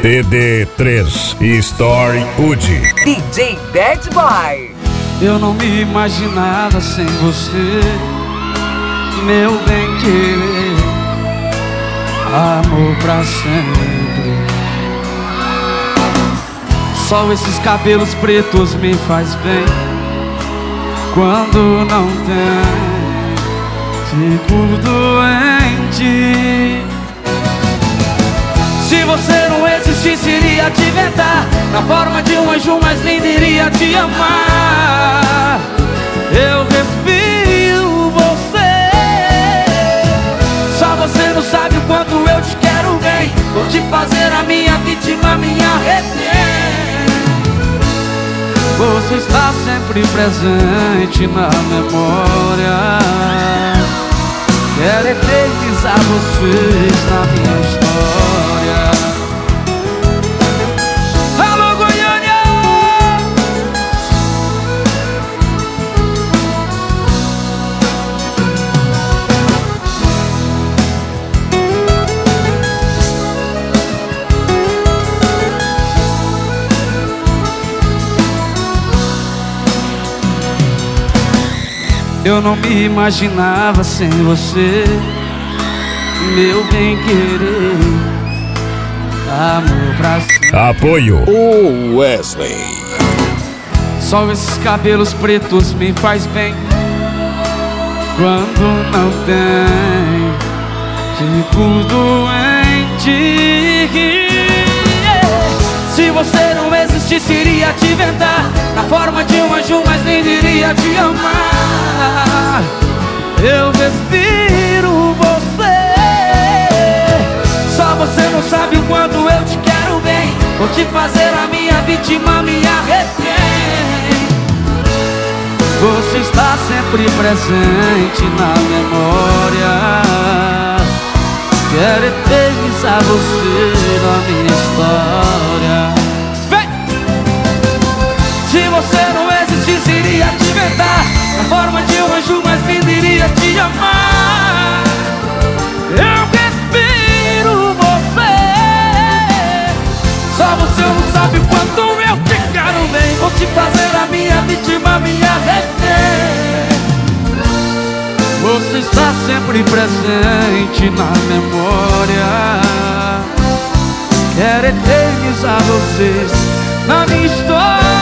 TD3 Story Wood. DJ Bad Boy. Eu não me imaginava sem você, meu bem querer, amor pra sempre. Só esses cabelos pretos me faz bem. Quando não tem, fico doente. Se você não existisse, iria te inventar na forma de um anjo mais lindo, iria te amar. Eu respiro você. Só você não sabe o quanto eu te quero bem. Vou te fazer a minha vítima, minha refém. Você está sempre presente na memória. Quero eternizar vocês na minha história. Alô, Goiânia! Eu não me imaginava sem você, meu bem querer, amor pra sempre. Apoio O Wesley. Só esses cabelos pretos me faz bem. Quando não tem, fico doente. Se você não existisse, iria te inventar na forma de um anjo mais lindo, iria te amar. Eu respiro você. Só você não sabe o quanto eu te quero bem. Vou te fazer a minha vítima, minha refém. Você está sempre presente na memória. Quero eternizar você na minha história. Vem! Se você não existisse, iria te inventar na forma de um anjo mais lindo, iria te amar. Eu respiro você. Só você não sabe o quanto eu te quero bem. Vou te fazer a minha vítima, minha refém. Você está sempre presente na memória. Quero eternizar vocês na minha história.